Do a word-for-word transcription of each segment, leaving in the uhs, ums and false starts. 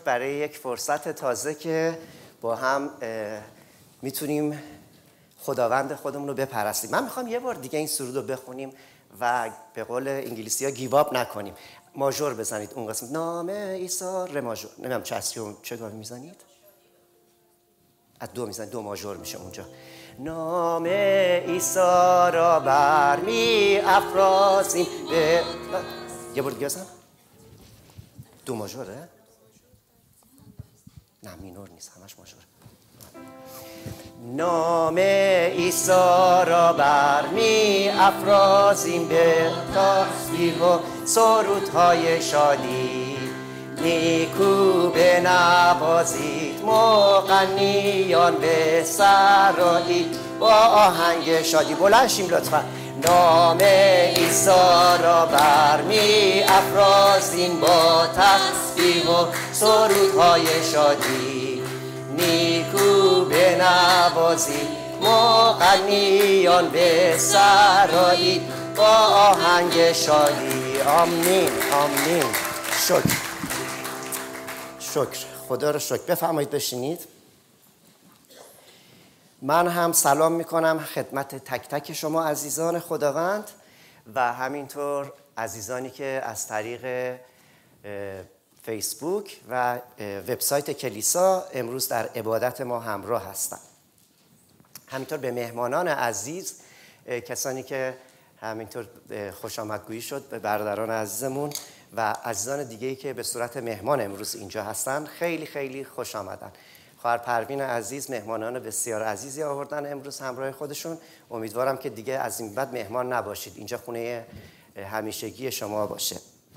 شد برای یک فرصت تازه که با هم میتونیم خداوند خودمون رو بپرستیم. من میخوام یه بار دیگه این سرود رو بخونیم و به قول انگلیسی ها گیواب نکنیم. ماژور بزنید اون قسمت. نام عیسی ر ماژور. نمیدونم چه اسیوم چه گاهی میزنید؟ از دو میزنید، دو ماژور میشه اونجا. نام عیسی را برمی افرازیم به یه بار دیگه بزن. دو ماژوره؟ نه مینور نیست، همش ماژوره. نام عیسی را برمی افرازیم به تسبیح و سرودهای شادی، نیکو بنوازید مغنیان به سرایی با آهنگ شادی. بلند شیم لطفا. نام عیسی را برمی افرازیم با تسبیح و سرودهای شادی، نیکو بنوازید مغنیان به سرایی با آهنگ شادی. آمین آمین. شکر شکر خدا رو شکر. بفرمایید بشینید. من هم سلام میکنم خدمت تک تک شما عزیزان خداوند و همینطور عزیزانی که از طریق فیسبوک و وبسایت کلیسا امروز در عبادت ما همراه هستند. همینطور به مهمانان عزیز، کسانی که همینطور خوش آمدگویی شد به برادران عزیزمون و عزیزان دیگه‌ای که به صورت مهمان امروز اینجا هستن، خیلی خیلی خوش آمدن. خواهر پروین عزیز مهمانان بسیار عزیزی آوردن امروز همراه خودشون. امیدوارم که دیگه از این بعد مهمان نباشید، اینجا خونه همیشگی شما باشه.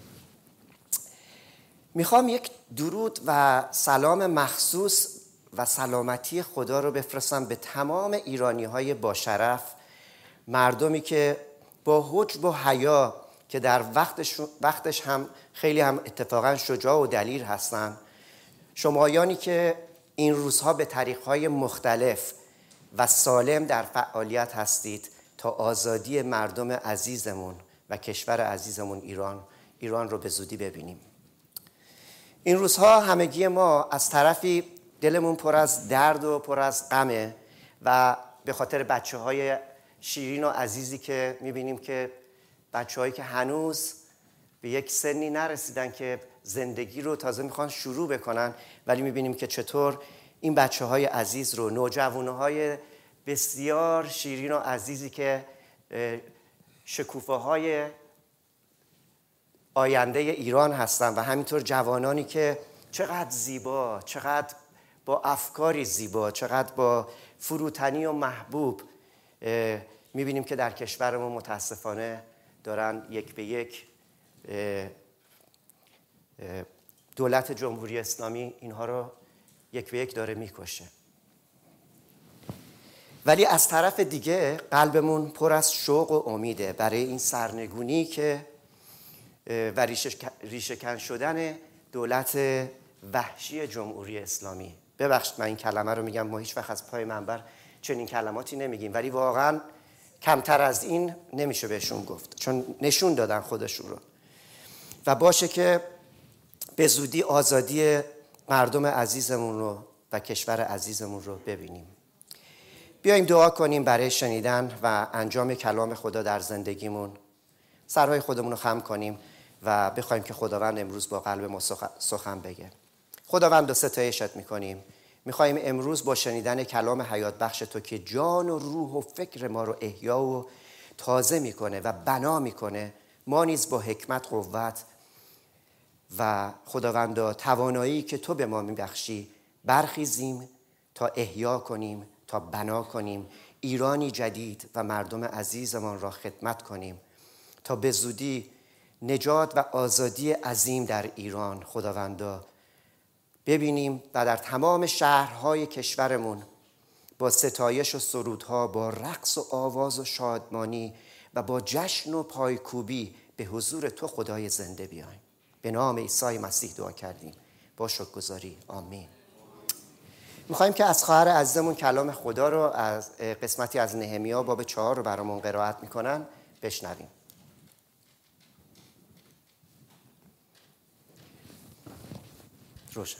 میخوام یک درود و سلام مخصوص و سلامتی خدا رو بفرستم به تمام ایرانی‌های باشرف، مردمی که با حجب و حیا که در وقتش, وقتش هم خیلی هم اتفاقا شجاع و دلیر هستن، شمایانی که این روزها به طریق‌های مختلف و سالم در فعالیت هستید تا آزادی مردم عزیزمون و کشور عزیزمون ایران ایران رو به زودی ببینیم. این روزها همگی ما از طرفی دلمون پر از درد و پر از غمه و به خاطر بچه‌های شیرین و عزیزی که می‌بینیم که بچه‌هایی که هنوز به یک سنی نرسیدن که زندگی رو تازه میخوان شروع بکنن، ولی می‌بینیم که چطور این بچه‌های عزیز رو، نوجوان‌های بسیار شیرین و عزیزی که شکوفه‌های آینده ایران هستن و همینطور جوانانی که چقدر زیبا، چقدر با افکاری زیبا، چقدر با فروتنی و محبوب می‌بینیم که در کشورمون متاسفانه دارن یک به یک دولت جمهوری اسلامی اینها رو یک به یک داره میکشه. ولی از طرف دیگه قلبمون پر از شوق و امیده برای این سرنگونی که و ریشه کن شدن دولت وحشی جمهوری اسلامی. ببخشید من این کلمه رو میگم، ما هیچ وقت از پای منبر چنین کلماتی نمیگیم، ولی واقعا کمتر از این نمیشه بهشون گفت، چون نشون دادن خودشون رو. و باشه که به زودی آزادی مردم عزیزمون رو و کشور عزیزمون رو ببینیم. بیایم دعا کنیم برای شنیدن و انجام کلام خدا در زندگیمون. سرهای خودمون رو خم کنیم و بخوایم که خداوند امروز با قلب ما سخن بگه. خداوند رو ستایشت میکنیم. میخوایم امروز با شنیدن کلام حیات بخش تو که جان و روح و فکر ما رو احیا و تازه میکنه و بنا میکنه، ما نیز با حکمت، قوت و خداوندا توانایی که تو به ما میبخشی برخیزیم تا احیا کنیم، تا بنا کنیم، ایرانی جدید و مردم عزیزمان را خدمت کنیم تا به زودی نجات و آزادی عظیم در ایران خداوندا ببینیم و در تمام شهرهای کشورمون با ستایش و سرودها، با رقص و آواز و شادمانی و با جشن و پایکوبی به حضور تو خدای زنده بیایم. به نام عیسی مسیح دعا کردیم با شکرگزاری. آمین. میخوایم که از خواهر عزیزمون کلام خدا رو از قسمتی از نهمیا باب چهار رو برامون قرائت میکنن بشنویم. روشن.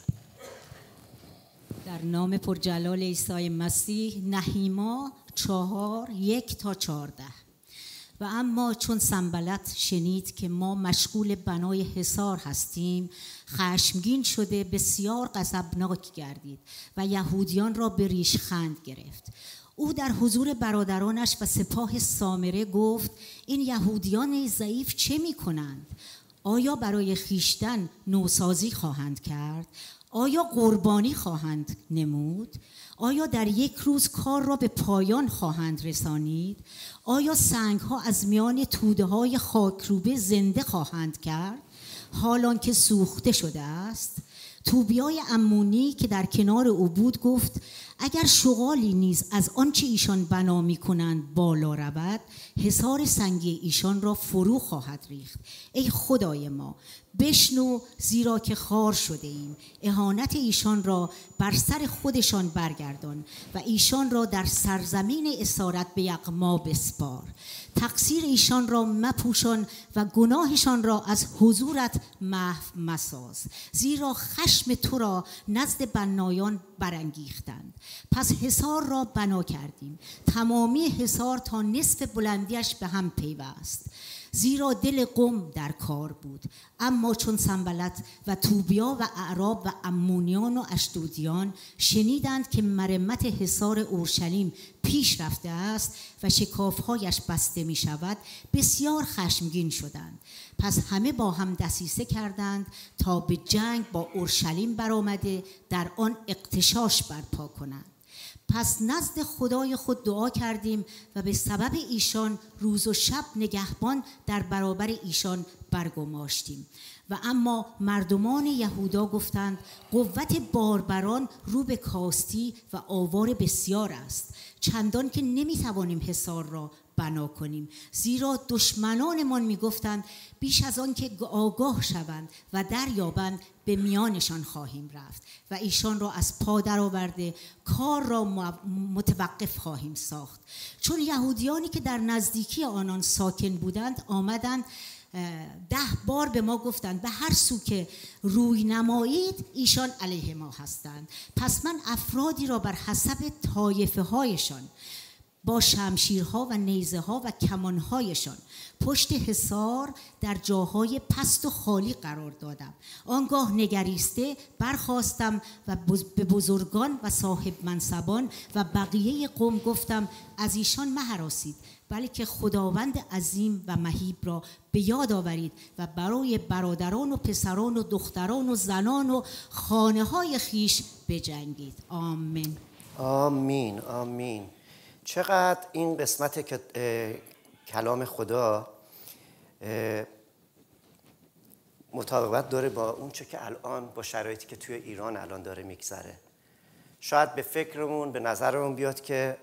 در نام پرجلال عیسی مسیح. نهیما چهار یک تا چهارده. و اما چون سنبلت شنید که ما مشغول بنای حصار هستیم، خشمگین شده بسیار غضبناک گردید و یهودیان را به ریشخند گرفت. او در حضور برادرانش و سپاه سامره گفت: این یهودیان ضعیف چه می کنند؟ آیا برای خیشتن نوسازی خواهند کرد؟ آیا قربانی خواهند نمود؟ آیا در یک روز کار را به پایان خواهند رسانید؟ آیا سنگ‌ها از میان توده‌های خاکروبه زنده خواهند کرد حالان که سوخته شده است؟ توبیای عمونی که در کنار او بود گفت: اگر شغالی نیز از آنچه ایشان بنا می‌کنند بالا رود، حصار سنگی ایشان را فرو خواهد ریخت. ای خدای ما، بشنو، زیرا که خوار شده ایم. اهانت ایشان را بر سر خودشان برگردان و ایشان را در سرزمین اسارت به یغما بسپار. تقصیر ایشان را مپوشان و گناهشان را از حضورت محو مساز، زیرا خشم تو را نزد بنایان برانگیختند. پس حصار را بنا کردیم، تمامی حصار تا نصف بلندیش به هم پیوست، زیرا دل قوم در کار بود. اما چون سنبلت و توبیا و اعراب و عمونیان و اشدودیان شنیدند که مرمت حصار اورشلیم پیش رفته است و شکافهایش بسته می شود، بسیار خشمگین شدند. پس همه با هم دسیسه کردند تا به جنگ با اورشلیم برآمده در آن اغتشاش برپا کنند. پس نزد خدای خود دعا کردیم و به سبب ایشان روز و شب نگهبان در برابر ایشان برگماشتیم. و اما مردمان یهودا گفتند: قوت باربران رو به کاستی و آوار بسیار است، چندان که نمیتوانیم حصار را بنا کنیم، زیرا دشمنانمان میگفتند بیش از آن که آگاه شوند و دریابند به میانشان خواهیم رفت و ایشان را از پا درآورده کار را متوقف خواهیم ساخت. چون یهودیانی که در نزدیکی آنان ساکن بودند آمدند، ده بار به ما گفتند به هر سو که روی نمایید ایشان علیه ما هستند. پس من افرادی را بر حسب طایفه هایشان با شمشیرها و نیزه ها و کمان هایشان پشت حصار در جاهای پست و خالی قرار دادم. آنگاه نگریسته برخاستم و به بزرگان و صاحب منصبان و بقیه قوم گفتم: از ایشان مهراسید، بلکه خداوند عظیم و مهیب را به یاد آورید و برای برادران و پسران و دختران و زنان و خانه های خیش بجنگید. آمین. آمین. آمین. چقدر این قسمت که کلام خدا مطابقت داره با اون چه که الان با شرایطی که توی ایران الان داره میگذره. شاید به فکرمون به نظرمون بیاد که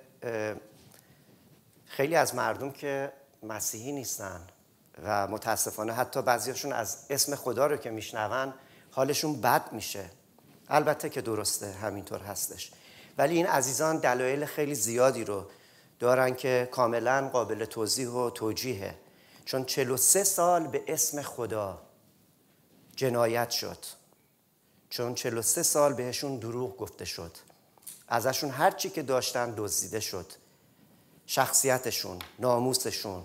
خیلی از مردم که مسیحی نیستن و متاسفانه حتی بعضیاشون از اسم خدا رو که میشنون حالشون بد میشه. البته که درسته، همینطور هستش، ولی این عزیزان دلایل خیلی زیادی رو دارن که کاملا قابل توضیح و توجیهه. چون چهل و سه سال به اسم خدا جنایت شد، چون چهل و سه سال بهشون دروغ گفته شد، ازشون هر چی که داشتن دزدیده شد، شخصیتشون، ناموسشون،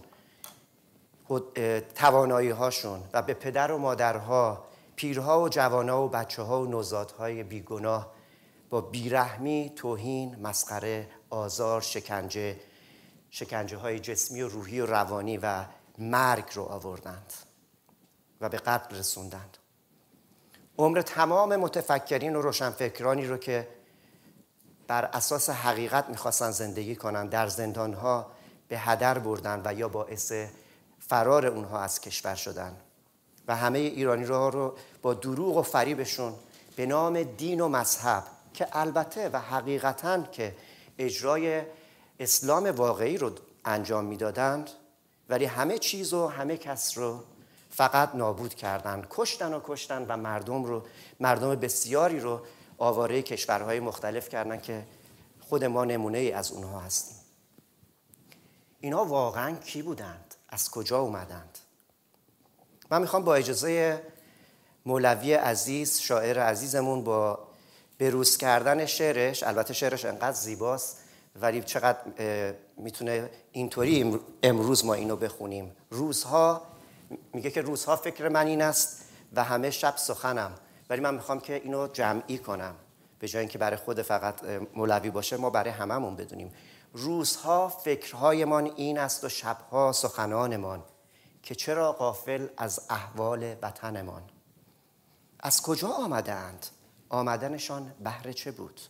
توانایی هاشون، و به پدر و مادرها، پیرها و جوانها و بچه ها و نوزادهای بیگناه با بیرحمی، توهین، مسخره، آزار، شکنجه، شکنجه های جسمی و روحی و روانی و مرگ رو آوردند و به قتل رسوندند. عمر تمام متفکرین و روشنفکرانی رو که بر اساس حقیقت میخواستن زندگی کنن در زندانها به هدر بردن و یا باعث فرار اونها از کشور شدن و همه ایرانی رو با دروغ و فریبشون به نام دین و مذهب که البته و حقیقتاً که اجرای اسلام واقعی رو انجام میدادند، ولی همه چیز و همه کس رو فقط نابود کردند، کشتن و کشتن و مردم رو مردم بسیاری رو آواره کشورهای مختلف کردن که خود ما نمونه ای از اونها هستیم. اینا واقعاً کی بودند؟ از کجا اومدند؟ من میخوام با اجازه مولوی عزیز، شاعر عزیزمون، با بروز کردن شعرش، البته شعرش انقدر زیباست ولی چقدر میتونه اینطوری امروز ما اینو بخونیم. روزها، میگه که روزها فکر من این است و همه شب سخنم، ولی من میخوام که اینو جمعی کنم، به جای اینکه برای خود فقط مولوی باشه ما برای هممون بدونیم. روزها فکرهایمان این است و شبها سخنانمان، که چرا غافل از احوال وطنمان. از کجا آمدند؟ آمدنشان بهر چه بود؟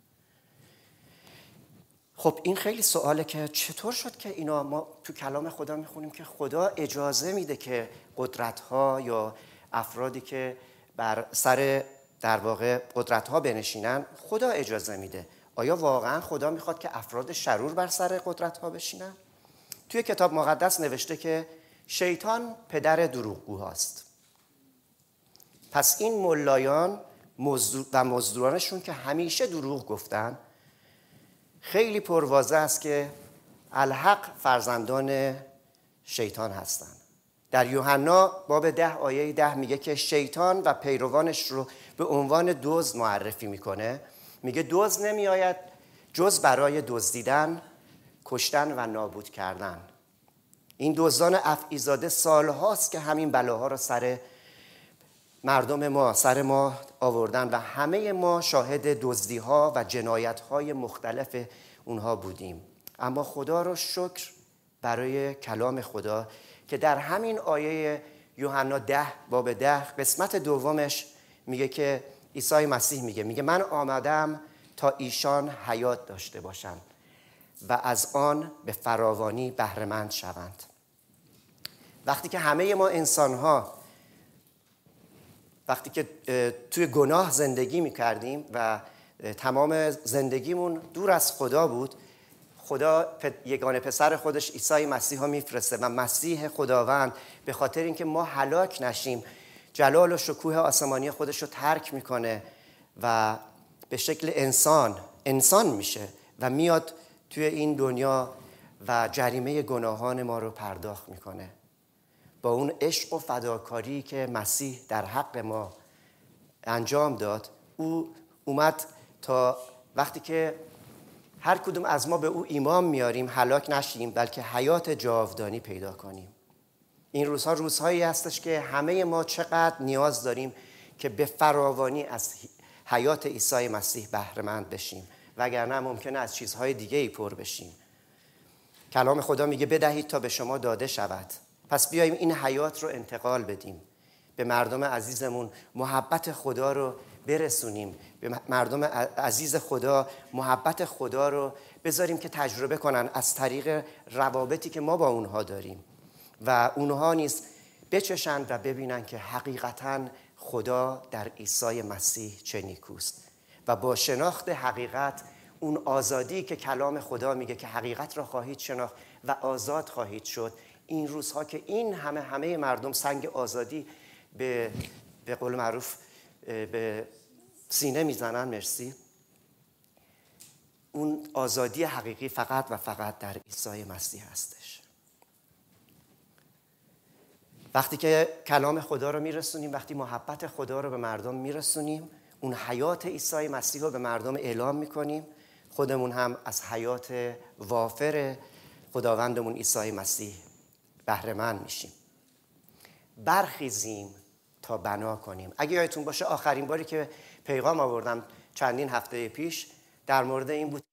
خب این خیلی سواله که چطور شد که اینا، ما تو کلام خدا میخونیم که خدا اجازه میده که قدرت‌ها یا افرادی که بر سر در واقع قدرت‌ها بنشینن، خدا اجازه میده. آیا واقعا خدا میخواد که افراد شرور بر سر قدرت‌ها بشینن؟ توی کتاب مقدس نوشته که شیطان پدر دروغگوهاست. پس این ملایان و مزدورانشون که همیشه دروغ گفتن، خیلی پرواضح است که الحق فرزندان شیطان هستند. در یوحنا باب ده آیه ده میگه که شیطان و پیروانش رو به عنوان دزد معرفی میکنه. میگه دزد نمیآید جز برای دزدیدن، کشتن و نابود کردن. این دزدان افعیزاده سالهاست که همین بلاها رو سر مردم ما، سر ما آوردن و همه ما شاهد دزدی‌ها و جنایت‌های مختلف اونها بودیم. اما خدا رو شکر برای کلام خدا که در همین آیه یوحنا ده باب ده قسمت دومش میگه که عیسی مسیح میگه میگه من آمدم تا ایشان حیات داشته باشند و از آن به فراوانی بهره مند شوند. وقتی که همه ما انسان‌ها وقتی که توی گناه زندگی می‌کردیم و تمام زندگیمون دور از خدا بود، خدا یگانه پسر خودش عیسی مسیح ها میفرسته و مسیح خداوند به خاطر اینکه ما هلاک نشیم جلال و شکوه آسمانی خودش رو ترک میکنه و به شکل انسان انسان میشه و میاد توی این دنیا و جریمه گناهان ما رو پرداخت میکنه. با اون عشق و فداکاری که مسیح در حق ما انجام داد، او اومد تا وقتی که هر کدوم از ما به او ایمان میاریم هلاک نشیم بلکه حیات جاودانی پیدا کنیم. این روزها روزهایی هستش که همه ما چقدر نیاز داریم که به فراوانی از حیات عیسی مسیح بهره مند بشیم، وگرنه ممکنه از چیزهای دیگه ای پر بشیم. کلام خدا میگه بدهید تا به شما داده شود. پس بیاییم این حیات رو انتقال بدیم به مردم عزیزمون، محبت خدا رو برسونیم به مردم عزیز خدا، محبت خدا رو بذاریم که تجربه کنن از طریق روابطی که ما با اونها داریم و اونها نیز بچشن و ببینن که حقیقتاً خدا در عیسی مسیح چه نیکوست و با شناخت حقیقت اون آزادی که کلام خدا میگه که حقیقت را خواهید شناخت و آزاد خواهید شد. این روزها که این همه همه مردم سنگ آزادی به به قول معروف به سینه میزنن، مرسی، اون آزادی حقیقی فقط و فقط در عیسی مسیح هستش. وقتی که کلام خدا رو میرسونیم، وقتی محبت خدا رو به مردم میرسونیم، اون حیات عیسی مسیح رو به مردم اعلام میکنیم، خودمون هم از حیات وافر خداوندمون عیسی مسیح بهره مند میشیم. برخیزیم تا بنا کنیم. اگه یادتون باشه آخرین باری که پیغام آوردم چندین هفته پیش در مورد این بود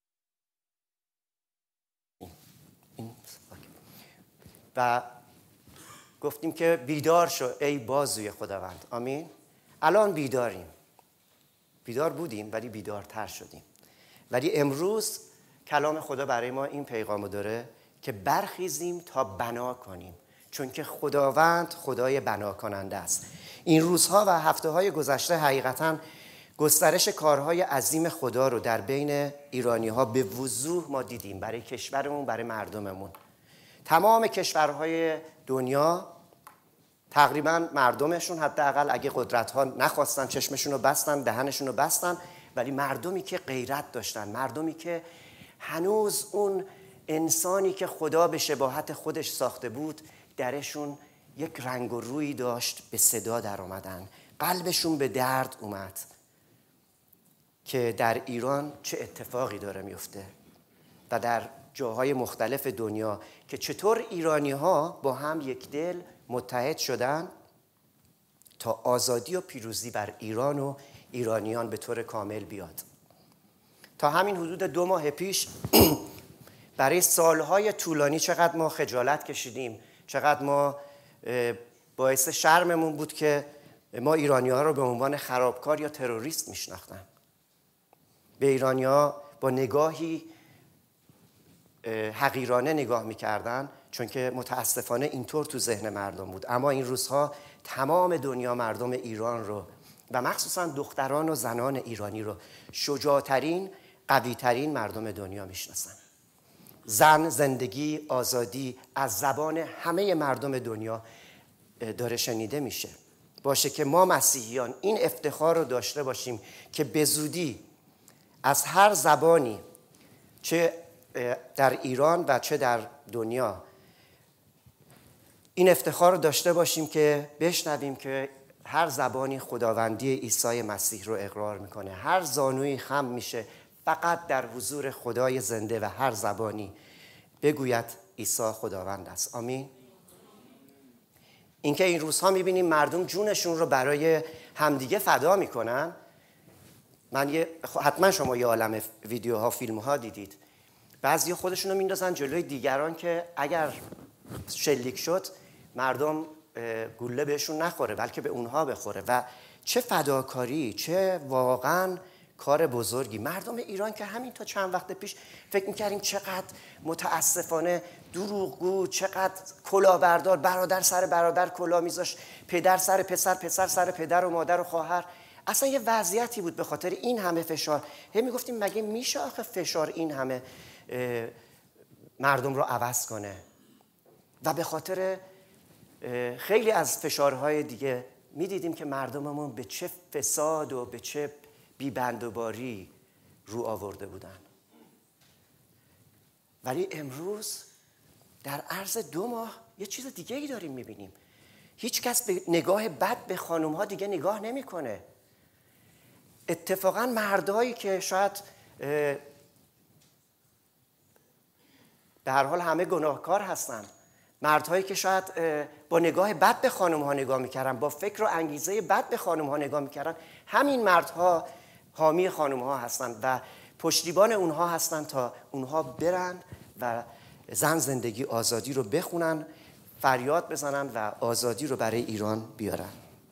و گفتیم که بیدار شو ای بازوی خداوند. آمین. الان بیداریم، بیدار بودیم ولی بیدارتر شدیم. ولی امروز کلام خدا برای ما این پیغامو داره که برخیزیم تا بنا کنیم، چون که خداوند خدای بنا کننده است. این روزها و هفته‌های گذشته حقیقتاً گسترش کارهای عظیم خدا رو در بین ایرانی‌ها به وضوح ما دیدیم، برای کشورمون، برای مردممون. تمام کشورهای دنیا تقریباً مردمشون حداقل اگه قدرت‌ها نخواستن چشمشون رو بستن، دهنشون رو بستن، ولی مردمی که غیرت داشتن، مردمی که هنوز اون انسانی که خدا به شباهت خودش ساخته بود درشون یک رنگ و روی داشت، به صدا در آمدن، قلبشون به درد اومد که در ایران چه اتفاقی داره میفته و در جاهای مختلف دنیا که چطور ایرانی ها با هم یک دل متحد شدن تا آزادی و پیروزی بر ایران و ایرانیان به طور کامل بیاد. تا همین حدود دو ماه پیش برای سالهای طولانی چقدر ما خجالت کشیدیم، چقدر ما باعث شرممون بود که ما ایرانی ها رو به عنوان خرابکار یا تروریست میشناختن. به ایرانی ها با نگاهی حقیرانه نگاه میکردن، چون که متاسفانه اینطور تو ذهن مردم بود. اما این روزها تمام دنیا مردم ایران رو و مخصوصا دختران و زنان ایرانی رو شجاعترین، قویترین مردم دنیا میشناسن. زن، زندگی، آزادی از زبان همه مردم دنیا داره شنیده میشه. باشه که ما مسیحیان این افتخار رو داشته باشیم که به زودی از هر زبانی، چه در ایران و چه در دنیا، این افتخار رو داشته باشیم که بشنویم که هر زبانی خداوندی عیسی مسیح رو اقرار میکنه. هر زانویی خم میشه فقط در حضور خدای زنده و هر زبانی بگوید عیسی خداوند است. آمین. اینکه این روزها میبینیم مردم جونشون رو برای همدیگه فدا میکنن. من یه حتما شما یه عالم ویدیوها، فیلمها دیدید. بعضی خودشون رو میندازن جلوی دیگران که اگر شلیک شد مردم گوله بهشون نخوره بلکه به اونها بخوره. و چه فداکاری، چه واقعا کار بزرگی. مردم ایران که همین تا چند وقت پیش فکر میکردیم چقدر متاسفانه دروغگو، چقدر کلاهبردار، برادر سر برادر کلاه میذاشت، پدر سر پسر، پسر سر پدر و مادر و خواهر. اصلا یه وضعیتی بود به خاطر این همه فشار. هی میگفتیم مگه میشه آخه فشار این همه مردم رو عوض کنه؟ و به خاطر خیلی از فشارهای دیگه میدیدیم که مردممون به چه فساد و به چه بی‌بندوباری رو آورده بودن. ولی امروز در عرض دو ماه یه چیز دیگه ای داریم میبینیم. هیچ کس به نگاه بد به خانوم ها دیگه نگاه نمیکنه. اتفاقا مردایی که شاید به هر حال همه گناهکار هستن، مردهایی که شاید با نگاه بد به خانم ها نگاه میکردن، با فکر و انگیزه بد به خانم ها نگاه میکردن، همین مردها حامی خانم ها هستن و پشتیبان اونها هستن تا اونها برن و زن، زندگی، آزادی رو بخونن، فریاد بزنن و آزادی رو برای ایران بیارن.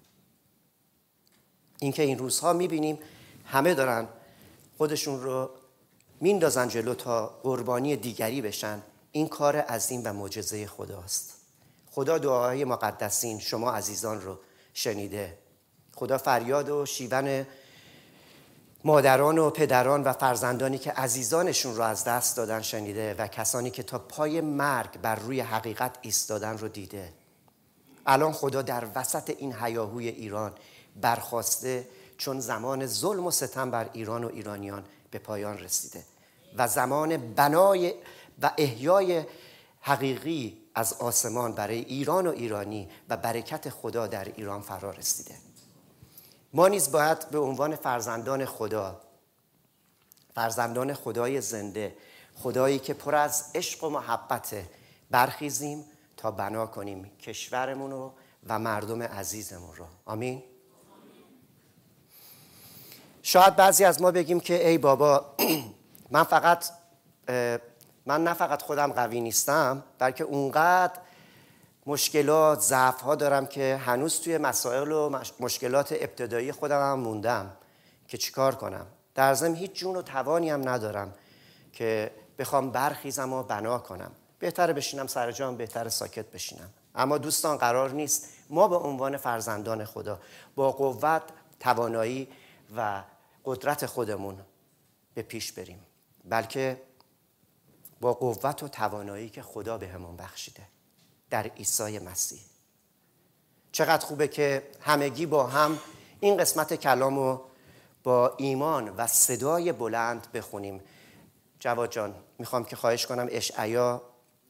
اینکه این روزها میبینیم همه دارن خودشون رو میندازن جلو تا قربانی دیگری بشن، این کار عظیم و معجزه خداست. خدا دعاهای مقدسین شما عزیزان رو شنیده. خدا فریاد و شیون مادران و پدران و فرزندانی که عزیزانشون رو از دست دادن شنیده و کسانی که تا پای مرگ بر روی حقیقت ایستادن رو دیده. الان خدا در وسط این هیاهوی ایران برخاسته، چون زمان ظلم و ستم بر ایران و ایرانیان به پایان رسیده و زمان بنای و احیای حقیقی از آسمان برای ایران و ایرانی و برکت خدا در ایران فرا رسیده. ما نیز باید به عنوان فرزندان خدا، فرزندان خدای زنده، خدایی که پر از عشق و محبت، برخیزیم تا بنا کنیم کشورمون رو و مردم عزیزمون رو. آمین. شاید بعضی از ما بگیم که ای بابا من فقط من نه فقط خودم قوی نیستم، بلکه اونقدر مشکلات، ضعف‌ها دارم که هنوز توی مسائل و مشکلات ابتدایی خودم هم موندم که چیکار کنم. در ضمن هیچ جون و توانی هم ندارم که بخوام برخیزم و بنا کنم. بهتره بشینم سر جام، بهتره ساکت بشینم. اما دوستان قرار نیست ما به عنوان فرزندان خدا با قوت، توانایی و قدرت خودمون به پیش بریم، بلکه با قوت و توانایی که خدا بهمون بخشیده در عیسی مسیح. چقدر خوبه که همگی با هم این قسمت کلامو با ایمان و صدای بلند بخونیم. جواد جان میخوام که خواهش کنم اشعیا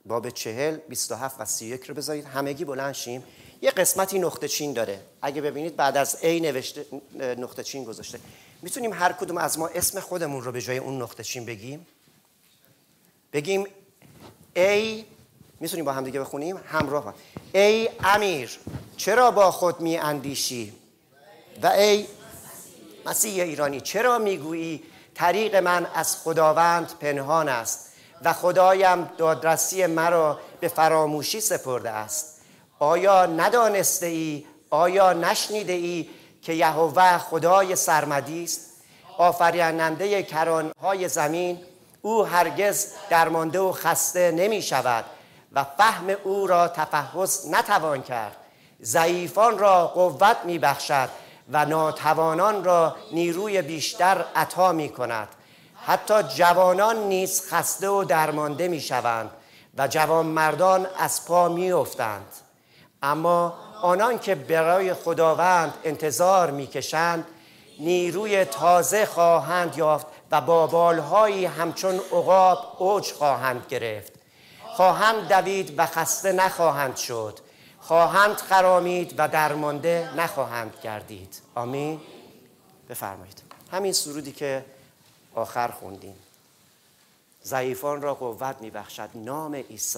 باب چهل، بیست و هفت و سی و یک رو بذارید همگی بلند شیم. یه قسمتی نقطه چین داره. اگه ببینید بعد از ای نوشته نقطه چین گذاشته. میتونیم هر کدوم از ما اسم خودمون رو به جای اون نقطه چین بگیم؟ بگیم ای، میتونیم با هم دیگه بخونیم همراه هم. ای امیر چرا با خود می اندیشی؟ و ای مسیح ایرانی چرا میگویی طریق من از خداوند پنهان است و خدایم دادرسی مرا به فراموشی سپرده است؟ آیا ندانسته ای، آیا نشنیده ای که یهوه خدای سرمدی است، آفریننده کرانهای زمین؟ او هرگز درمانده و خسته نمی شود و فهم او را تفحص نتوان کرد. ضعیفان را قوت می بخشد و ناتوانان را نیروی بیشتر عطا می کند. حتی جوانان نیز خسته و درمانده می شوند و جوانمردان از پا می افتند. اما آنان که برای خداوند انتظار می کشند نیروی تازه خواهند یافت و با بالهایی همچون عقاب اوج خواهند گرفت. خواهند دوید و خسته نخواهند شد، خواهند خرامید و درمانده نخواهند گردید. آمین. بفرمایید. همین سرودی که آخر خوندیم، ضعیفان را قوت میبخشد نام عیسی.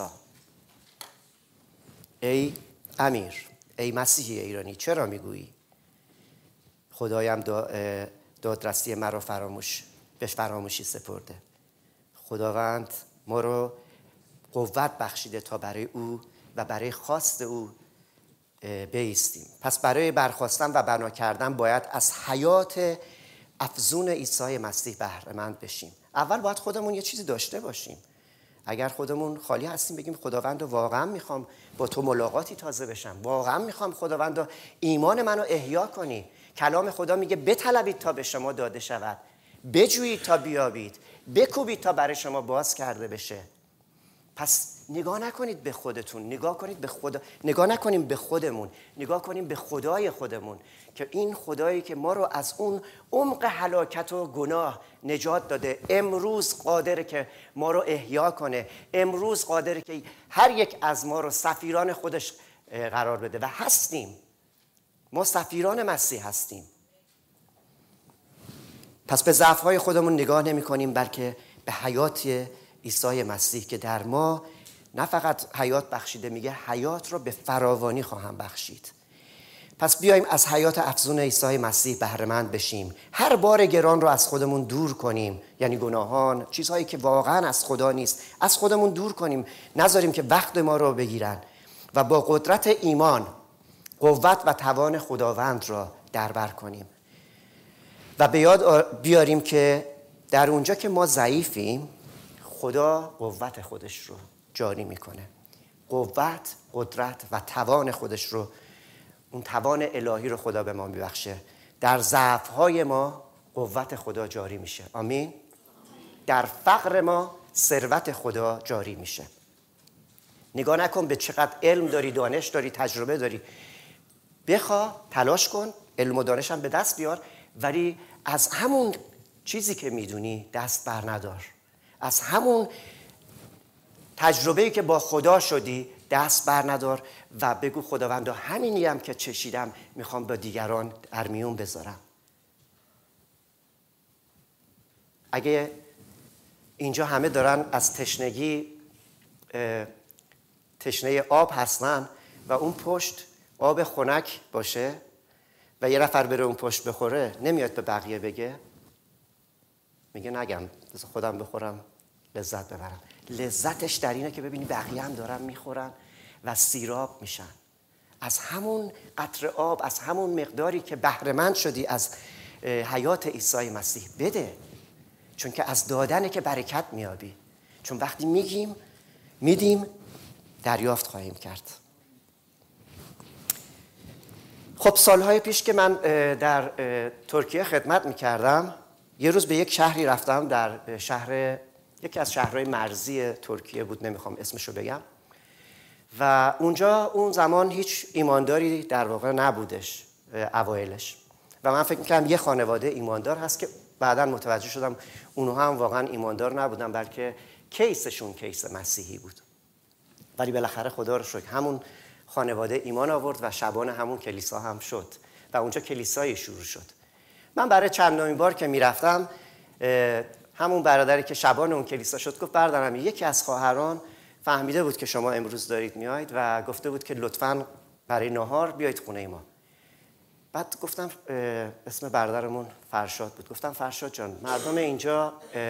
ای امیر، ای مسیحی ایرانی چرا میگویی خدایم دادرسی مرا فراموش به فراموشی سپرده؟ خداوند ما رو قوت بخشیده تا برای او و برای خواست او بایستیم. پس برای برخاستن و بنا کردن باید از حیات افزون عیسی مسیح بهره مند بشیم. اول باید خودمون یه چیزی داشته باشیم. اگر خودمون خالی هستیم بگیم خداوند واقعا میخوام با تو ملاقاتی تازه بشم، واقعا میخوام خداوند ایمان منو احیا کنی. کلام خدا میگه بطلبید تا به شما داده شود، بجویید تا بیابید، بکوبید تا برای شما باز کرده بشه. پس نگاه نکنید به خودتون، نگاه کنید به خدا، نگاه نکنیم به خودمون، نگاه کنیم به خدای خودمون که این خدایی که ما رو از اون عمق هلاکت و گناه نجات داده امروز قادره که ما رو احیا کنه، امروز قادره که هر یک از ما رو سفیران خودش قرار بده و هستیم. ما سفیران مسیح هستیم. پس به ضعف‌های خودمون نگاه نمی کنیم بلکه به حیات عیسی مسیح که در ما نه فقط حیات بخشیده، میگه حیات رو به فراوانی خواهم بخشید. پس بیایم از حیات افزون عیسی مسیح بهره مند بشیم. هر بار گران رو از خودمون دور کنیم، یعنی گناهان، چیزهایی که واقعا از خدا نیست، از خودمون دور کنیم، نذاریم که وقت ما رو بگیرن و با قدرت ایمان قوت و توان خداوند را دربر کنیم و به یاد بیاریم که در اونجا که ما ضعیفیم خدا قوت خودش رو جاری میکنه. قوت، قدرت و توان خودش رو، اون توان الهی رو خدا به ما میبخشه. در ضعف‌های ما قوت خدا جاری میشه. آمین. در فقر ما ثروت خدا جاری میشه. نگاه نکن به چقدر علم داری، دانش داری، تجربه داری. بخوا، تلاش کن، علم و دانش هم به دست بیار، ولی از همون چیزی که میدونی دست بر ندار. از همون تجربه‌ای که با خدا شدی دست بر ندار و بگو خداوندا همینی هم که چشیدم میخوام با دیگران در میون بذارم. اگه اینجا همه دارن از تشنگی تشنه آب هستن و اون پشت آب خنک باشه و یه نفر بره اون پشت بخوره، نمیاد به بقیه بگه؟ میگه نگم، بذار خودم بخورم لذت ببرم. لذتش در اینه که ببینی بقیه هم دارن میخورن و سیراب میشن. از همون قطره آب، از همون مقداری که بهره مند شدی از حیات عیسی مسیح بده، چون که از دادنه که برکت میابی. چون وقتی میگیم میدیم دریافت خواهیم کرد. خب سالهای پیش که من در ترکیه خدمت میکردم، یه روز به یک شهری رفتم، در شهر یکی از شهرهای مرزی ترکیه بود، نمیخوام اسمشو بگم، و اونجا اون زمان هیچ ایمانداری در واقع نبودش اوایلش و من فکر میکردم یه خانواده ایماندار هست که بعداً متوجه شدم اونها هم واقعا ایماندار نبودن بلکه کیسشون کیس مسیحی بود. ولی بالاخره خدا رو شکر همون خانواده ایمان آورد و شبان همون کلیسا هم شد و اونجا کلیسایی شروع شد. من برای چندمین بار که میرفتم همون برادری که شبان اون کلیسا شد گفت برادرم یکی از خواهران فهمیده بود که شما امروز دارید میایید و گفته بود که لطفاً برای نهار بیایید خونه ما. بعد گفتم اسم برادرمون فرشاد بود. گفتم فرشاد جان مردم اینجا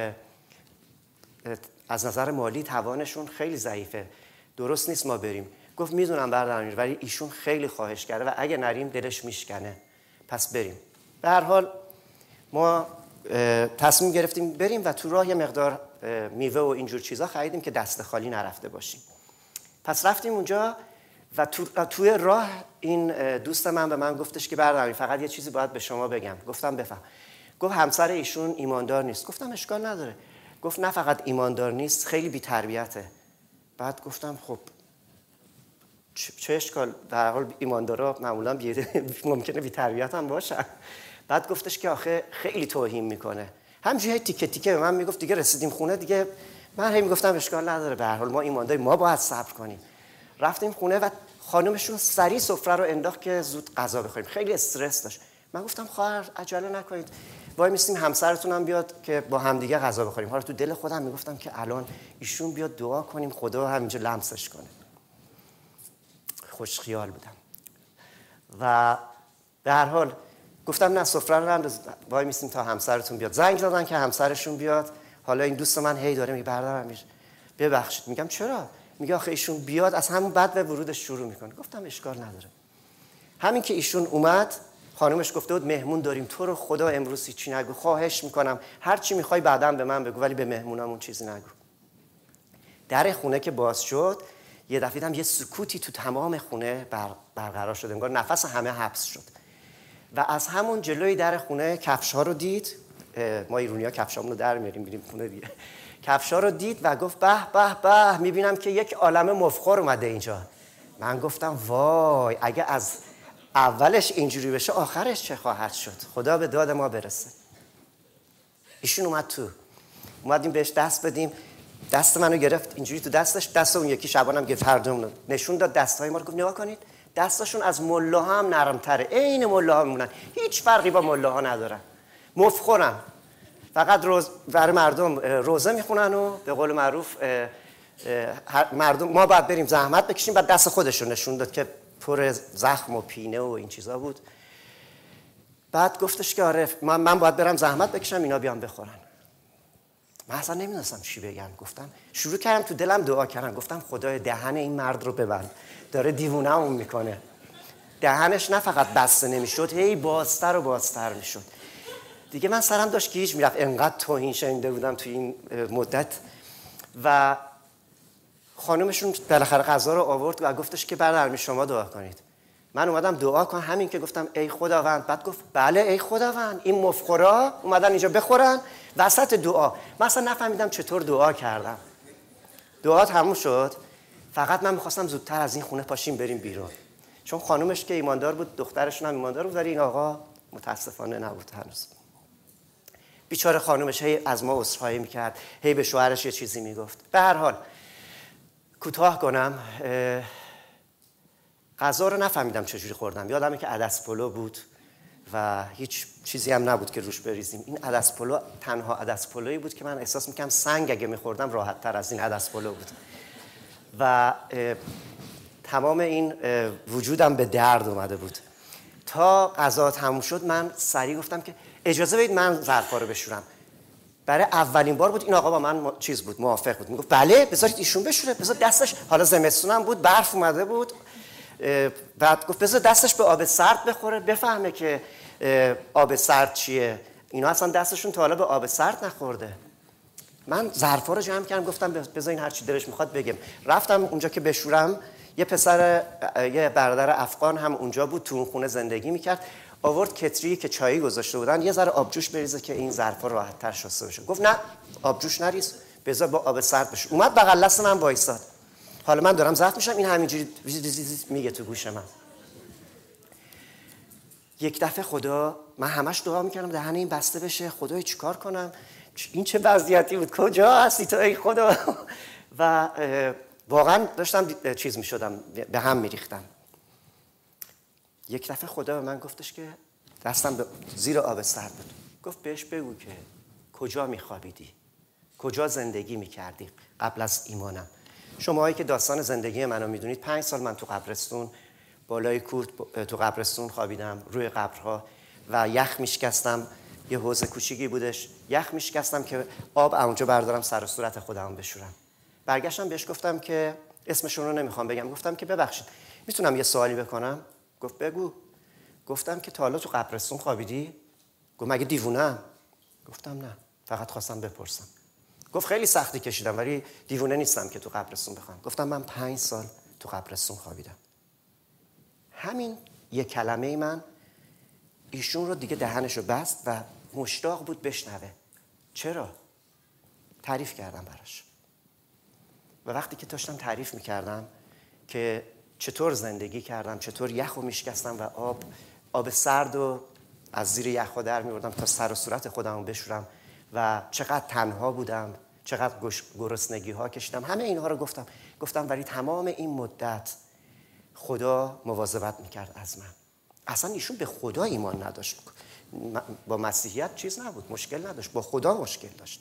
از نظر مالی توانشون خیلی ضعیفه، درست نیست ما بریم. گفت میدونم برادرم ولی ایشون خیلی خواهش کرده و اگه نریم دلش میشکنه، پس بریم. به هر حال ما تصمیم گرفتیم بریم و تو راه یه مقدار میوه و اینجور چیزا خریدیم که دست خالی نرفته باشیم. پس رفتیم اونجا و تو توی راه این دوست من به من گفتش که برادرم فقط یه چیزی باید به شما بگم. گفتم بفهم. گفت همسر ایشون ایماندار نیست. گفتم اشکال نداره. گفت نه فقط ایماندار نیست، خیلی بی‌تربیته. بعد گفتم خب چه اشکال، در حال ایماندارا معمولا بی... ممکنه بی‌تربیت هم باشن. بعد گفتش که آخه خیلی توهین میکنه. همینجوری تیکه تیکه به من میگفت. دیگه رسیدیم خونه دیگه من هی میگفتم اشکال نداره، به هر حال ما ایمانداری، ما باید صبر کنیم. رفتیم خونه و خانمشون سریع سفره رو انداخت که زود غذا بخوریم. خیلی استرس داشت. من گفتم خواهر عجله نکنید، وای میستیم همسرتون هم بیاد که با همدیگه غذا بخوریم. حالا تو دل خودم میگفتم که الان ایشون بیاد دعا کنیم خدا همینجا لمسش کنه. خوش خیال بودم و به هر حال گفتم نه سفره رو هم وای میستیم تا همسرتون بیاد. زنگ زدن که همسرشون بیاد. حالا این دوست من هی داره میگه برادرم میشه ببخشید. میگم چرا؟ میگه آخه ایشون بیاد از همون بعد به ورودش شروع میکنه. گفتم اشکال نداره. همین که ایشون اومد خانمش گفته بود مهمون داریم، تو رو خدا امروز چی نگو، خواهش میکنم هر چی میخوای بعداً به من بگو ولی به مهمونمون چیزی نگو. در خونه که باز شد یه دفعه دیدم یه سکوتی تو تمام خونه بر برقرار شد، انگار نفس همه حبس شد و از همون جلوی در خونه کفش‌ها رو دید. ما ایرانی‌ها کفشامون رو در میاریم میریم خونه دیگه. کفش‌ها رو دید و گفت به به به میبینم که یک عالمه مفخر اومده اینجا. من گفتم وای اگه از اولش اینجوری بشه آخرش چه خواهد شد، خدا به داد ما برسه. ایشون اومد تو، اومدیم بهش دست بدیم، دست منو گرفت اینجوری تو دستش، دست اون یکی شبانم گرفت، هر دومون نشون داد دستای ما رو، گفت نگاه کنید دستاشون از ملاها هم نرم‌تره، عین ملاها میمونن، هیچ فرقی با ملاها ندارن، مفخرن، فقط روز برای مردم روزه میخونن و به قول معروف مردم ما باید بریم زحمت بکشیم. بعد دست خودشون نشون داد که پر زخم و پینه و این چیزا بود. بعد گفتش که آره من, من باید برم زحمت بکشم اینا بیان بخورن. من اصلا نمیدونستم چی بگم. گفتم شروع کردم تو دلم دعا کردم، گفتم خدای دهن این مرد رو ببند، داره دیوونه‌مون میکنه. دهنش نه فقط بسته نمیشد، هی بازتر و بازتر میشد. دیگه من سرم داشت گیج میرفت، انقدر توهین شنیده بودم تو این مدت. و خانمشون بالاخره غذا رو آورد و گفتش که برادر شما دعا کنید. من اومدم دعا کنم، همین که گفتم ای خداوند، بعد گفت بله ای خداوند این مفخورا اومدن اینجا بخورن. وسط دعا من اصلا نفهمیدم چطور دعا کردم. دعا تموم شد، فقط من میخواستم زودتر از این خونه پاشیم بریم بیرون، چون خانومش که ایماندار بود، دخترشون هم ایماندار بود، ولی این آقا متاسفانه نبود هنوز. بیچاره خانومش هی از ما عذرخواهی میکرد، هی به شوهرش یه چیزی میگفت. به هر حال کوتاه کنم، غذا رو نفهمیدم چجوری خوردم. یادمه که عدس پلو بود و هیچ چیزی هم نبود که روش بریزیم. این عدس پلو تنها عدس پلویی بود که من احساس میکنم سنگ اگه میخوردم راحت تر از این عدس پلو بود و تمام این وجودم به درد اومده بود. تا غذا تموم شد من سریع گفتم که اجازه بدید من ظرفا رو بشورم. برای اولین بار بود این آقا با من چیز بود، موافق بود، میگفت بله بذارید ایشون بشوره، بذار دستش، حالا زمستونم بود برف اومده بود، بعد گفت بذار دستش به آب سرد بخوره بفهمه که آب سرد چیه. اینا اصلا دستشون تا حالا به آب سرد نخورده. من ظرفا رو جمع کردم، گفتم بذار این هر چی دلش میخواد بگم. رفتم اونجا که بشورم، یه پسر یه برادر افغان هم اونجا بود، تو اون خونه زندگی میکرد، آورد کتری که چایی گذاشته بودن، یه ذره آبجوش بریزه که این ظرفا راحت‌تر شسته بشه. گفت نه آبجوش نریز، بذار با آب سرد بشه. اومد بغل دست من وایساد. حالا من دارم ظرف میشم، این همینجوری میگه تو گوش من. یک دفعه خدا، من همش دعا میکردم دهن این بسته بشه، خدای چیکار کنم؟ این چه وضعیتی بود؟ کجا هستی تو ای خدا؟ و واقعا داشتم چیز می شدم، به هم می ریختم. یک دفعه خدا به من گفتش که دستم به زیر آب سرد بود، گفت بهش بگو که کجا می خوابیدی، کجا زندگی می کردی قبل از ایمانم. شماهایی که داستان زندگی منو می دونید، پنج سال من تو قبرستون، بالای کوه تو قبرستون خوابیدم، روی قبرها و یخ می شکستم. یه حوض کوچیکی بودش، یخ می شکستم که آب اونجا بردارم سر و صورت خودم بشورم. برگشتم بهش گفتم که اسمشون رو نمیخوام بگم، گفتم که ببخشید میتونم یه سوالی بکنم؟ گفت بگو. گفتم که تا حالا تو قبرستون خوابیدی؟ گفت مگه دیوونه‌ام؟ گفتم نه، فقط خواستم بپرسم. گفت خیلی سختی کشیدم ولی دیوونه نیستم که تو قبرستون بخوام. گفتم من پنج سال تو قبرستون خوابیدم. همین یک کلمه من ایشون رو دیگه دهنشو بست و مشتاق بود بشنوه. چرا؟ تعریف کردم براش. و وقتی که داشتم تعریف میکردم که چطور زندگی کردم، چطور یخو میشکستم و آب آب سرد و از زیر یخو در میوردم تا سر و صورت خودم بشورم و چقدر تنها بودم، چقدر گرسنگی ها کشیدم، همه اینها رو گفتم. گفتم ولی تمام این مدت خدا مواظبت میکرد از من. اصلا ایشون به خدا ایمان نداشت، با مسیحیت چیز نبود، مشکل نداشت، با خدا مشکل داشت.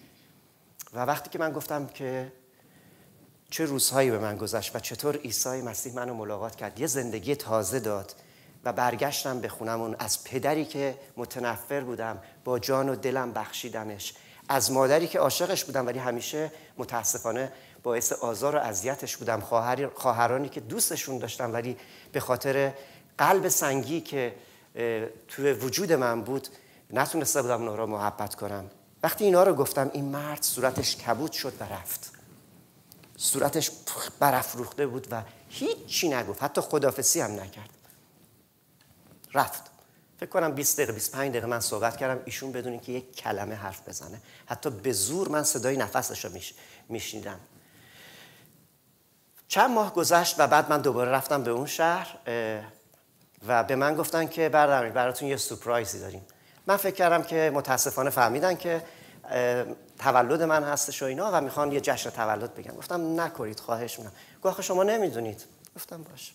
و وقتی که من گفتم که چه روزهایی به من گذشت و چطور عیسی مسیح منو ملاقات کرد، یه زندگی تازه داد و برگشتم به خونمون، از پدری که متنفر بودم با جان و دلم بخشیدمش، از مادری که عاشقش بودم ولی همیشه متاسفانه باعث آزار و اذیتش بودم، خواهرانی که دوستشون داشتم ولی به خاطر قلب سنگی که توی وجود من بود نتونسته بودم اونها رو محبت کنم. وقتی اینا رو گفتم این مرد صورتش کبود شد و رفت. صورتش برافروخته بود و هیچی نگفت، حتی خداحافظی هم نکرد، رفت. فکر کنم بیست دقیقه بیست و پنج دقیقه من صحبت کردم، ایشون بدون اینکه یک کلمه حرف بزنه، حتی به زور من صدای نفسش رو میشنیدم. چند ماه گذشت و بعد من دوباره رفتم به اون شهر و به من گفتن که برادر براتون یه سورپرایزی داریم. من فکر کردم که متاسفانه فهمیدن که تولد من هستش و اینا و میخوان یه جشن تولد بگن. گفتم نکنید خواهش میکنم. گفت شما نمیدونید. گفتم باشه.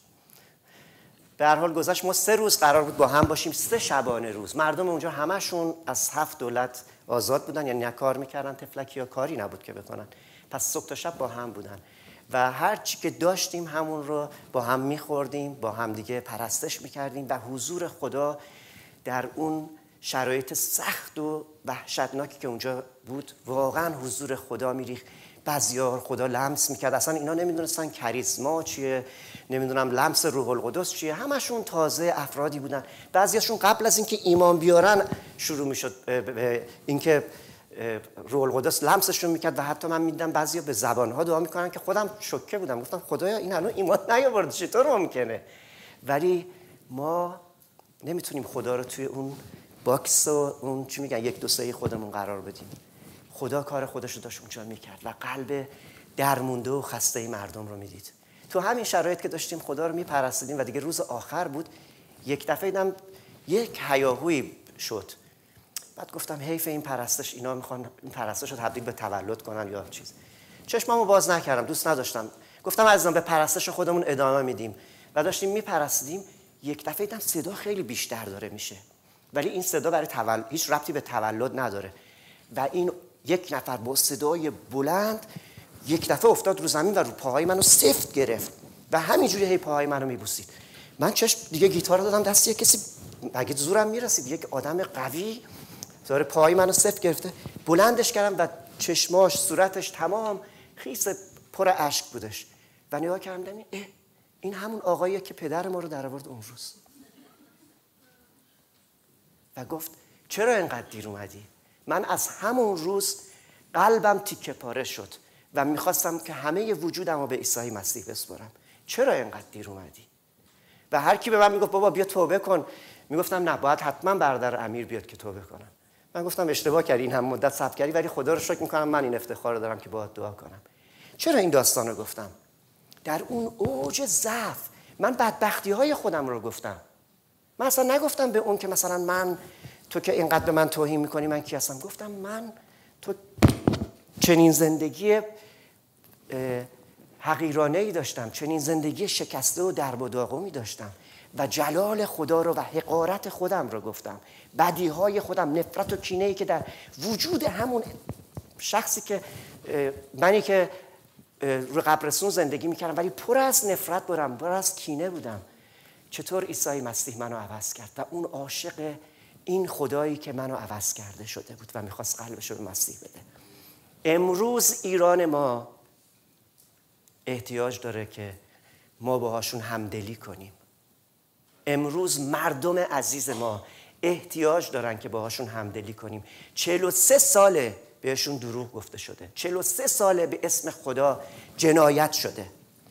به هر حال گذشت، ما سه روز قرار بود با هم باشیم، سه شبانه روز. مردم اونجا همشون از هفت دولت آزاد بودن، یعنی نه کار میکردن، تفلکی یا کاری نبود که بکنن. پس صبح تا شب با هم بودن و هر چی که داشتیم همون رو با هم میخوردیم، با هم دیگه پرستش میکردیم و حضور خدا در اون شرایط سخت و وحشتناکی که اونجا بود، واقعا حضور خدا میریخت. بعضیا خدا لمس میکرد، اصلا اینا نمیدونستن کاریزما چیه، نمیدونم لمس روح القدس چیه، همشون تازه افرادی بودن. بعضیاشون قبل از اینکه ایمان بیارن شروع میشد اینکه روح القدس لمسشون میکرد و حتی من میدیدم بعضیا به زبانها دعا میکنن که خودم شوکه بودم، گفتم خدایا این الان ایمان نیاورد چطور ممکنه؟ ولی ما نمیتونیم خدا رو توی اون باکس و اون چی میگن یک دو سه خودمون قرار بدیم. خدا کار خودش رو داشت اونجا میکرد و قلب درمونده و خسته مردم رو میدید. تو همین شرایط که داشتیم خدا رو میپرستیدیم و دیگه روز آخر بود، یک دفعه دیدم یک هیاهویی شد. بعد گفتم حیف این پرستش، اینا میخوان این پرستش رو تبدیل به تولد کنن یا چیز. چشممو باز نکردم، دوست نداشتم. گفتم عزیزان به پرستش خودمون ادامه میدیم و داشتیم میپرستیدیم. یک دفعه دیدم صدا خیلی بیشتر داره میشه، ولی این صدا برای تولد هیچ ربطی به تولد نداره و این یک نفر با صدای بلند یک دفعه افتاد رو زمین و رو پاهای منو سفت گرفت و همینجوری هی پاهای منو میبوسید. من چشم دیگه گیتار دادم دست یک کسی، مگه زورم میرسید؟ یک آدم قوی داره پاهای منو سفت گرفته. بلندش کردم و چشماش، صورتش تمام خیس پر اشک بودش و نگاه کردم این همون آقاییه که پدر ما رو در آورد اون روز. و گفت چرا اینقدر دیر اومدی؟ من از همون روز قلبم تیکه پاره شد و میخواستم که همه وجودم رو به عیسی مسیح بسپارم. چرا اینقدر دیر اومدی؟ و هر کی به من میگفت بابا بیا توبه کن، میگفتم نه، باید حتما برادر امیر بیاد که توبه کنم. من گفتم اشتباه کردی، این هم مدت صبر کردی، ولی خدا رو شکر میکنم من این افتخار رو دارم که باهات دعا کنم. چرا این داستان رو گفتم؟ در اون اوج ضعف من بدبختی های خودم رو گفتم. من اصلا نگفتم به اون که مثلا من تو که اینقدر به من توهین میکنی من کی هستم. گفتم من تو چنین زندگی حقیرانه‌ای داشتم، چنین زندگی شکسته و درب و داغمی داشتم و جلال خدا رو و حقارت خودم رو گفتم، بدیهای خودم، نفرت و کینه‌ای که در وجود همون شخصی که منی که رو قبرستون زندگی میکردم ولی پر از نفرت بودم، پر از کینه بودم، چطور عیسی مسیح منو عوض کرد و اون عاشق این خدایی که منو عوض کرده شده بود و میخواست قلبش رو به مسیح بده. امروز ایران ما احتیاج داره که ما باهاشون همدلی کنیم. امروز مردم عزیز ما احتیاج دارن که باهاشون همدلی کنیم. چهل و سه ساله بهشون دروغ گفته شده، چهل و سه ساله به اسم خدا جنایت شده.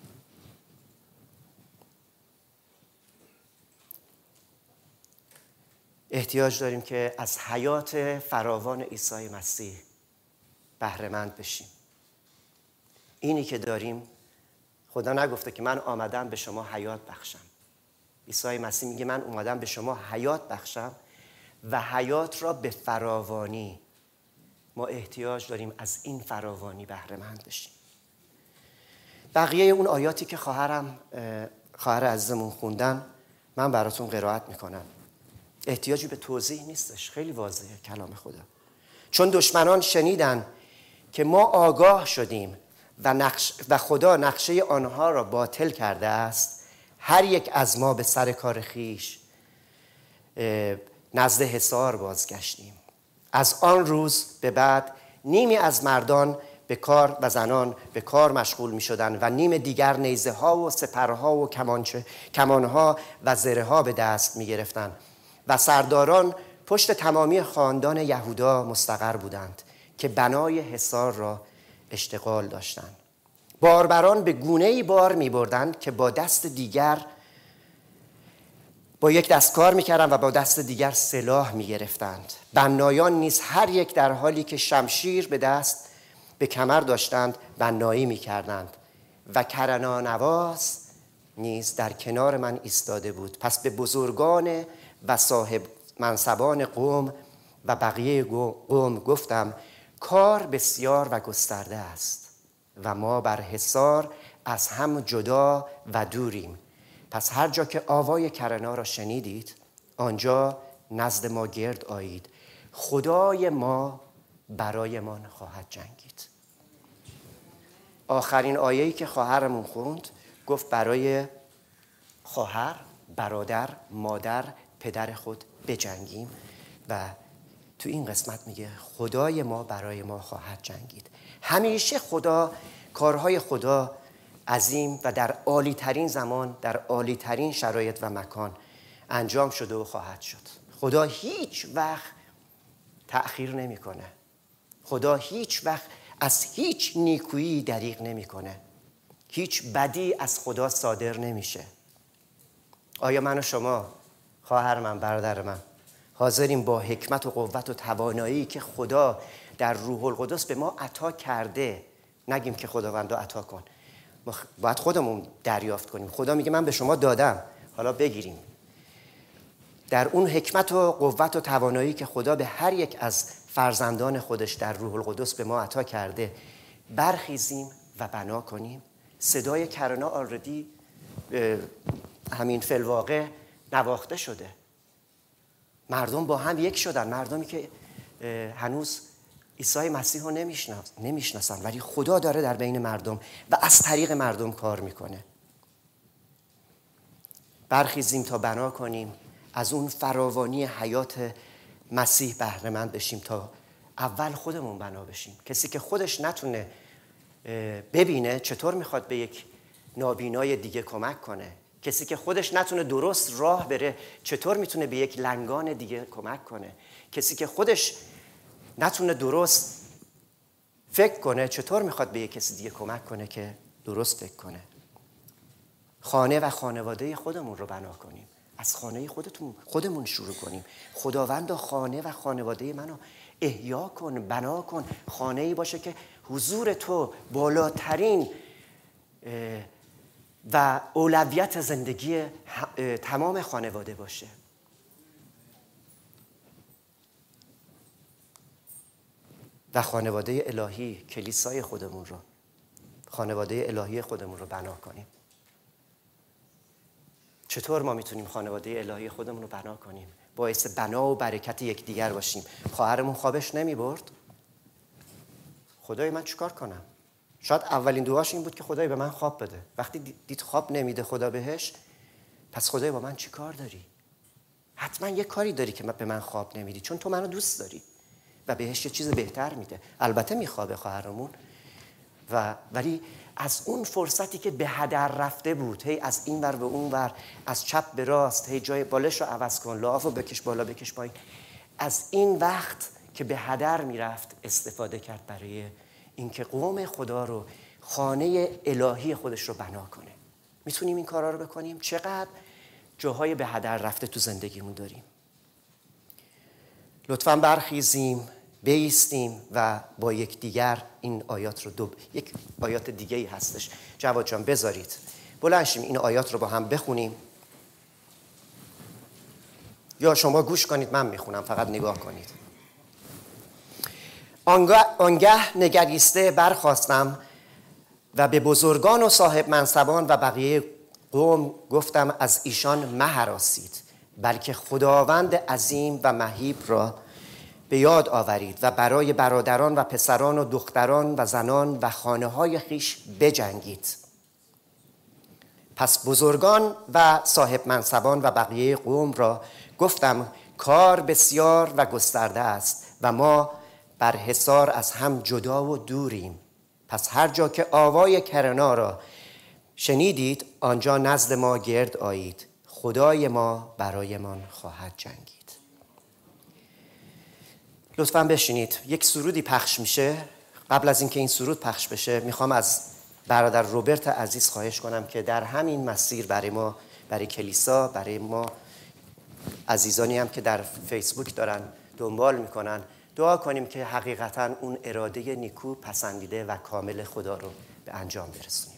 احتیاج داریم که از حیات فراوان عیسی مسیح بهره مند بشیم. اینی که داریم، خدا نگفته که من آمدم به شما حیات بخشم. عیسی مسیح میگه من اومدم به شما حیات بخشم و حیات را به فراوانی. ما احتیاج داریم از این فراوانی بهره مند بشیم. بقیه اون آیاتی که خواهرم خواهر عزیزمون خوندن من براتون قرائت میکنم. احتیاجی به توضیح نیستش، خیلی واضحه کلام خدا. چون دشمنان شنیدن که ما آگاه شدیم و, نقش و خدا نقشه آنها را باطل کرده است، هر یک از ما به سر کار خیش نزد حصار بازگشتیم. از آن روز به بعد نیمی از مردان به کار و زنان به کار مشغول می شدن و نیم دیگر نیزه ها و سپرها و کمانچه، کمانها و زره ها به دست می گرفتن و سرداران پشت تمامی خاندان یهودا مستقر بودند که بنای حصار را اشتغال داشتند. باربران به گونه‌ای بار می بردند که با دست دیگر با یک دست کار میکردند و با دست دیگر سلاح میگرفتند. بنایان نیز هر یک در حالی که شمشیر به دست به کمر داشتند بنایی میکردند و کرنانواز نیز در کنار من ایستاده بود. پس به بزرگان و صاحب منصبان قوم و بقیه قوم گفتم کار بسیار و گسترده است و ما بر حصار از هم جدا و دوریم. پس هر جا که آوای کرنا را شنیدید آنجا نزد ما گرد آیید، خدای ما برایمان خواهد جنگید. آخرین آیه‌ای که خواهرمون خوند گفت برای خواهر، برادر، مادر، پدر خود بجنگیم و تو این قسمت میگه خدای ما برای ما خواهد جنگید. همیشه خدا، کارهای خدا عظیم و در عالی ترین زمان، در عالی ترین شرایط و مکان انجام شده و خواهد شد. خدا هیچ وقت تأخیر نمیکنه. خدا هیچ وقت از هیچ نیکویی دریغ نمیکنه. هیچ بدی از خدا صادر نمیشه. آیا من و شما، خواهر من، برادر من، حاضریم با حکمت و قوت و توانایی که خدا در روح القدس به ما عطا کرده نگیم که خداوندا عطا کن؟ ما باید خودمون دریافت کنیم. خدا میگه من به شما دادم، حالا بگیریم. در اون حکمت و قوت و توانایی که خدا به هر یک از فرزندان خودش در روح القدس به ما عطا کرده برخیزیم و بنا کنیم. صدای کرنا آلردی همین فی‌الواقع نواخته شده. مردم با هم یک شدن، مردمی که هنوز عیسی مسیح رو نمیشناسن ولی خدا داره در بین مردم و از طریق مردم کار میکنه. برخیزیم تا بنا کنیم، از اون فراوانی حیات مسیح بهره مند بشیم تا اول خودمون بنا بشیم. کسی که خودش نتونه ببینه چطور میخواد به یک نابینای دیگه کمک کنه؟ کسی که خودش نتونه درست راه بره چطور میتونه به یک لنگان دیگه کمک کنه؟ کسی که خودش نتونه درست فکر کنه چطور میخواد به یک کسی دیگه کمک کنه که درست فکر کنه؟ خانه و خانواده خودمون رو بنا کنیم. از خانه خودتون خودمون شروع کنیم. خداوندا خانه و خانواده منو احیا کن، بنا کن. خانه‌ای باشه که حضور تو بالاترین و اولویت زندگی تمام خانواده باشه. و خانواده الهی، کلیسای خودمون رو خانواده الهی خودمون رو بنا کنیم. چطور ما میتونیم خانواده الهی خودمون رو بنا کنیم؟ باعث بنا و برکت یکدیگر باشیم. خواهرمون خوابش نمی برد؟ خدای من چیکار کنم؟ شاید اولین دعاش این بود که خدای به من خواب بده. وقتی دید خواب نمیده خدا بهش، پس خدای با من چیکار داری؟ حتما یه کاری داری که به من خواب نمیدی، چون تو منو دوست داری و بهش یه چیز بهتر میده. البته میخوابه خواهرمون، و ولی از اون فرصتی که به هدر رفته بود، هی از این ور به اون ور، از چپ به راست، هی جای بالش رو عوض کن، لحاف رو بکش بالا بکش پایین، از این وقت که به هدر میرفت استفاده کرد برای اینکه قوم خدا رو، خانه الهی خودش رو بنا کنه. میتونیم این کارا رو بکنیم؟ چقدر جاهای به هدر رفته تو زندگیمون داریم. لطفاً برخیزیم، بایستیم و با یک دیگر این آیات رو دو... یک آیات دیگه ای هستش. جواد جان بذارید بلند شیم این آیات رو با هم بخونیم، یا شما گوش کنید من میخونم، فقط نگاه کنید. آنگاه, آنگه نگریسته برخاستم و به بزرگان و صاحب منصبان و بقیه قوم گفتم از ایشان مهراسید، بلکه خداوند عظیم و مهیب را به یاد آورید و برای برادران و پسران و دختران و زنان و خانه های خیش بجنگید. پس بزرگان و صاحب منصبان و بقیه قوم را گفتم کار بسیار و گسترده است و ما بر حصار از هم جدا و دوریم. پس هر جا که آوای کرنا را شنیدید آنجا نزد ما گرد آیید، خدای ما برایمان خواهد جنگید. لطفاً بشینید. یک سرودی پخش میشه. قبل از اینکه این سرود پخش بشه میخوام از برادر روبرت عزیز خواهش کنم که در همین مسیر برای ما، برای کلیسا، برای ما عزیزانی هم که در فیسبوک دارن دنبال میکنن، دعا کنیم که حقیقتاً اون اراده نیکو، پسندیده و کامل خدا رو به انجام برسونیم.